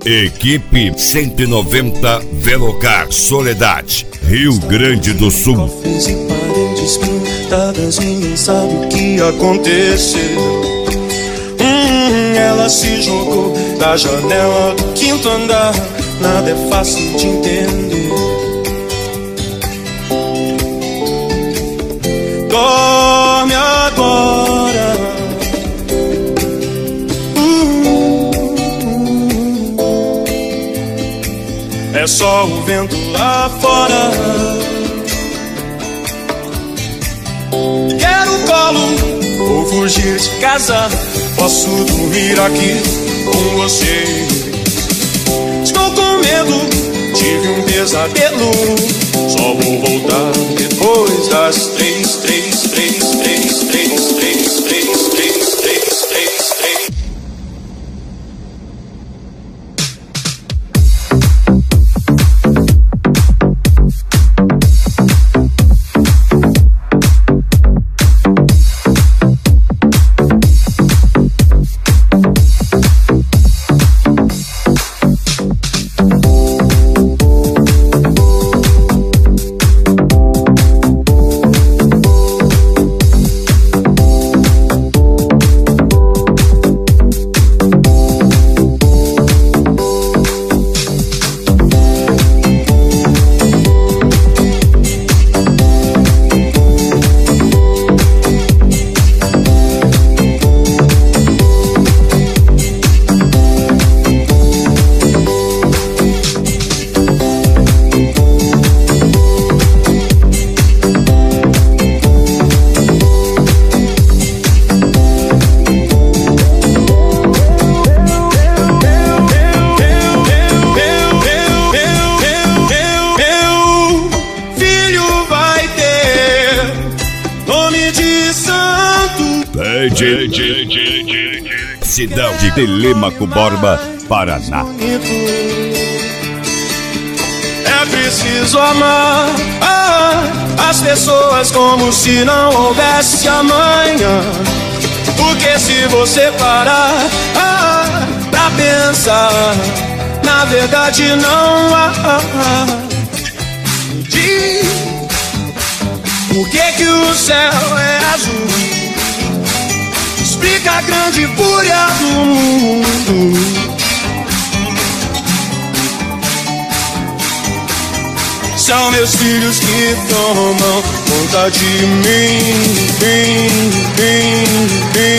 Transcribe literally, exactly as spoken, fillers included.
Equipe cento e noventa Velocar Soledade, Rio Grande do Sul. Cofres e paredes pintadas, ninguém sabe o que aconteceu. Hum, ela se jogou da janela do quinto andar, nada é fácil de entender. Dorme agora. É só o vento lá fora. Quero colo ou fugir de casa. Posso dormir aqui com você. Estou com medo, tive um pesadelo. Só vou voltar depois das três, três, três, três, três, três, três, três, três, três, três. Cidade de Telêmaco Borba, Paraná. É preciso amar ah, as pessoas como se não houvesse amanhã. Porque se você parar ah, pra pensar, na verdade não há. Diz por que que o céu é azul? Explica a grande fúria do mundo. São meus filhos que tomam conta de mim, mim, mim, mim.